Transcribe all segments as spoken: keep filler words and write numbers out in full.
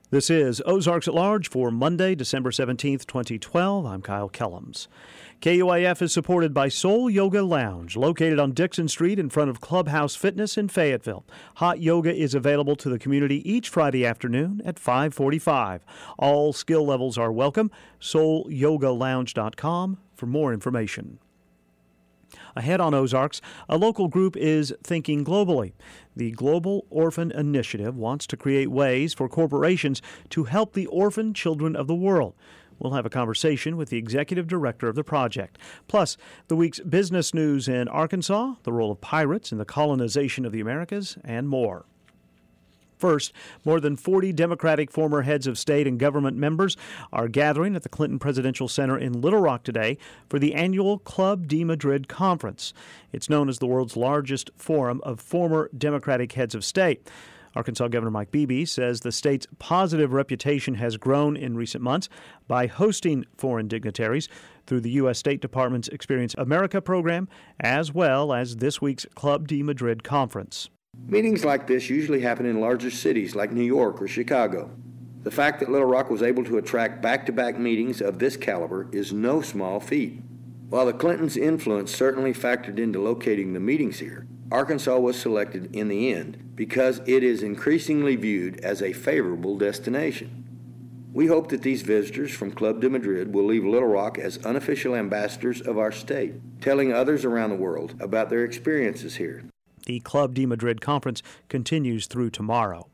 This is Ozarks at Large for Monday, December seventeenth, twenty twelve. I'm Kyle Kellums. K U A F is supported by Soul Yoga Lounge, located on Dixon Street in front of Clubhouse Fitness in Fayetteville. Hot yoga is available to the community each Friday afternoon at five forty-five. All skill levels are welcome. soul yoga lounge dot com for more information. Ahead on Ozarks, a local group is thinking globally. The Global Orphan Initiative wants to create ways for corporations to help the orphan children of the world. We'll have a conversation with the executive director of the project. Plus, the week's business news in Arkansas, the role of pirates in the colonization of the Americas, and more. First, more than forty Democratic former heads of state and government members are gathering at the Clinton Presidential Center in Little Rock today for the annual Club de Madrid Conference. It's known as the world's largest forum of former Democratic heads of state. Arkansas Governor Mike Beebe says the state's positive reputation has grown in recent months by hosting foreign dignitaries through the U S State Department's Experience America program, as well as this week's Club de Madrid Conference. Meetings like this usually happen in larger cities like New York or Chicago. The fact that Little Rock was able to attract back-to-back meetings of this caliber is no small feat. While the Clintons' influence certainly factored into locating the meetings here, Arkansas was selected in the end because it is increasingly viewed as a favorable destination. We hope that these visitors from Club de Madrid will leave Little Rock as unofficial ambassadors of our state, telling others around the world about their experiences here. The Club de Madrid Conference continues through tomorrow.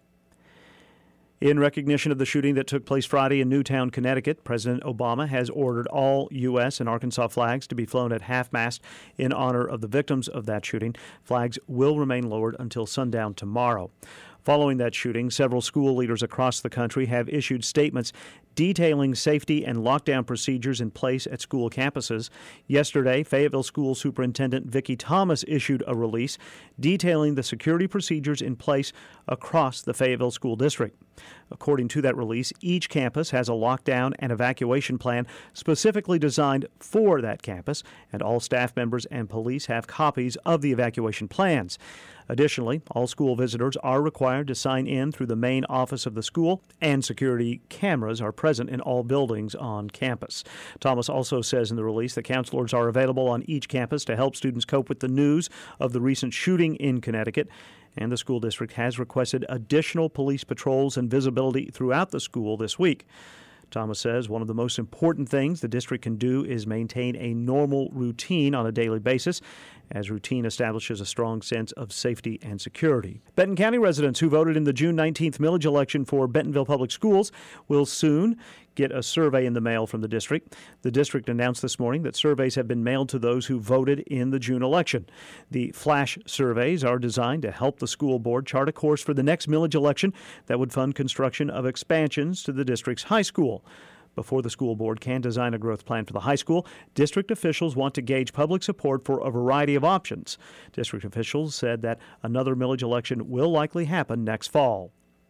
In recognition of the shooting that took place Friday in Newtown, Connecticut, President Obama has ordered all U S and Arkansas flags to be flown at half-mast in honor of the victims of that shooting. Flags will remain lowered until sundown tomorrow. Following that shooting, several school leaders across the country have issued statements detailing safety and lockdown procedures in place at school campuses. Yesterday, Fayetteville School Superintendent Vicki Thomas issued a release detailing the security procedures in place across the Fayetteville School District. According to that release, each campus has a lockdown and evacuation plan specifically designed for that campus, and all staff members and police have copies of the evacuation plans. Additionally, all school visitors are required to sign in through the main office of the school, and security cameras are present in all buildings on campus. Thomas also says in the release that counselors are available on each campus to help students cope with the news of the recent shooting in Connecticut, and the school district has requested additional police patrols and visibility throughout the school this week. Thomas says one of the most important things the district can do is maintain a normal routine on a daily basis, as routine establishes a strong sense of safety and security. Benton County residents who voted in the June nineteenth millage election for Bentonville Public Schools will soon get a survey in the mail from the district. The district announced this morning that surveys have been mailed to those who voted in the June election. The flash surveys are designed to help the school board chart a course for the next millage election that would fund construction of expansions to the district's high school. Before the school board can design a growth plan for the high school, district officials want to gauge public support for a variety of options. District officials said that another millage election will likely happen next fall.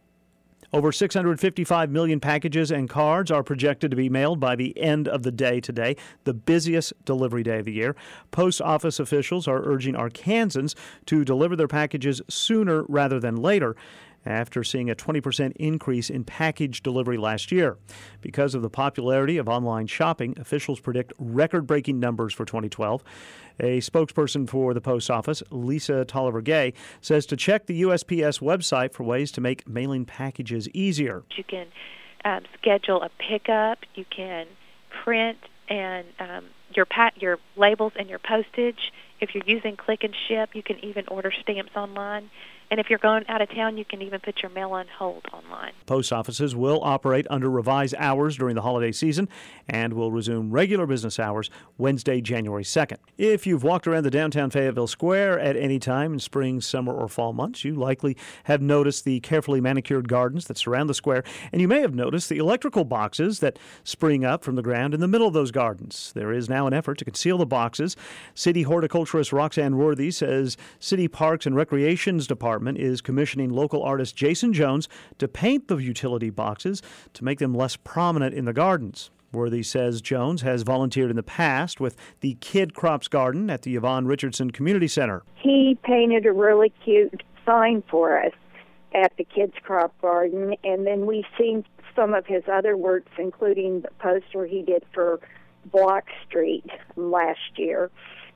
Over six hundred fifty-five million packages and cards are projected to be mailed by the end of the day today, the busiest delivery day of the year. Post office officials are urging Arkansans to deliver their packages sooner rather than later, after seeing a twenty percent increase in package delivery last year. Because of the popularity of online shopping, officials predict record-breaking numbers for twenty twelve. A spokesperson for the post office, Lisa Tolliver-Gay, says to check the U S P S website for ways to make mailing packages easier. You can um, schedule a pickup. You can print and um, your pa- your labels and your postage. If you're using Click and Ship, you can even order stamps online. And if you're going out of town, you can even put your mail on hold online. Post offices will operate under revised hours during the holiday season and will resume regular business hours Wednesday, January second. If you've walked around the downtown Fayetteville Square at any time in spring, summer, or fall months, you likely have noticed the carefully manicured gardens that surround the square, and you may have noticed the electrical boxes that spring up from the ground in the middle of those gardens. There is now an effort to conceal the boxes. City horticulturist Roxanne Worthy says City Parks and Recreations Department is commissioning local artist Jason Jones to paint the utility boxes to make them less prominent in the gardens. Worthy says Jones has volunteered in the past with the Kid Crops Garden at the Yvonne Richardson Community Center. He painted a really cute sign for us at the Kids Crop Garden, and then we've seen some of his other works, including the poster he did for Block Street last year.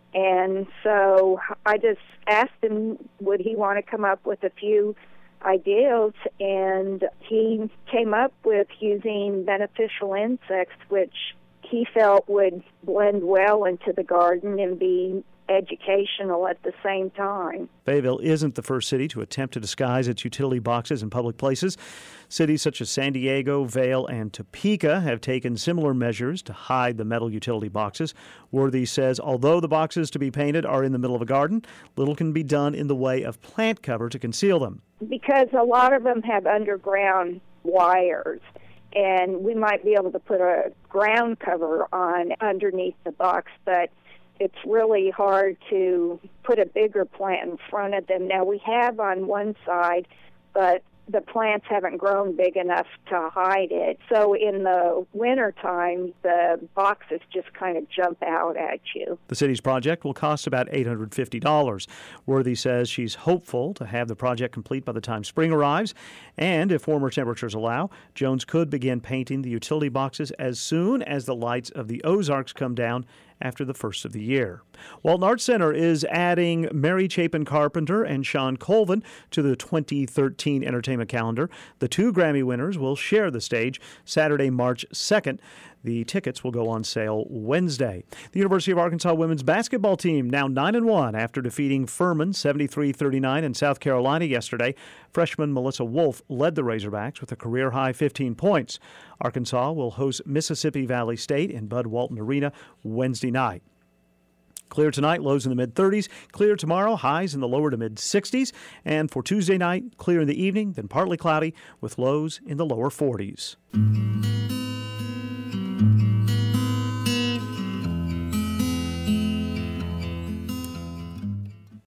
And so I just asked him, would he want to come up with a few ideas, and he came up with using beneficial insects, which he felt would blend well into the garden and be educational at the same time. Fayetteville isn't the first city to attempt to disguise its utility boxes in public places. Cities such as San Diego, Vail, and Topeka have taken similar measures to hide the metal utility boxes. Worthy says although the boxes to be painted are in the middle of a garden, little can be done in the way of plant cover to conceal them. Because a lot of them have underground wires, and we might be able to put a ground cover on underneath the box, but it's really hard to put a bigger plant in front of them. Now, we have on one side, but the plants haven't grown big enough to hide it. So in the wintertime, the boxes just kind of jump out at you. The city's project will cost about eight hundred fifty dollars. Worthy says she's hopeful to have the project complete by the time spring arrives. And if warmer temperatures allow, Jones could begin painting the utility boxes as soon as the lights of the Ozarks come down after the first of the year. Walton Arts Center is adding Mary Chapin Carpenter and Sean Colvin to the twenty thirteen entertainment calendar. The two Grammy winners will share the stage Saturday, March second. The tickets will go on sale Wednesday. The University of Arkansas women's basketball team now nine and one after defeating Furman seventy-three thirty-nine in South Carolina yesterday. Freshman Melissa Wolf led the Razorbacks with a career-high fifteen points. Arkansas will host Mississippi Valley State in Bud Walton Arena Wednesday night. Clear tonight, lows in the mid-thirties. Clear tomorrow, highs in the lower to mid-sixties. And for Tuesday night, clear in the evening, then partly cloudy with lows in the lower forties.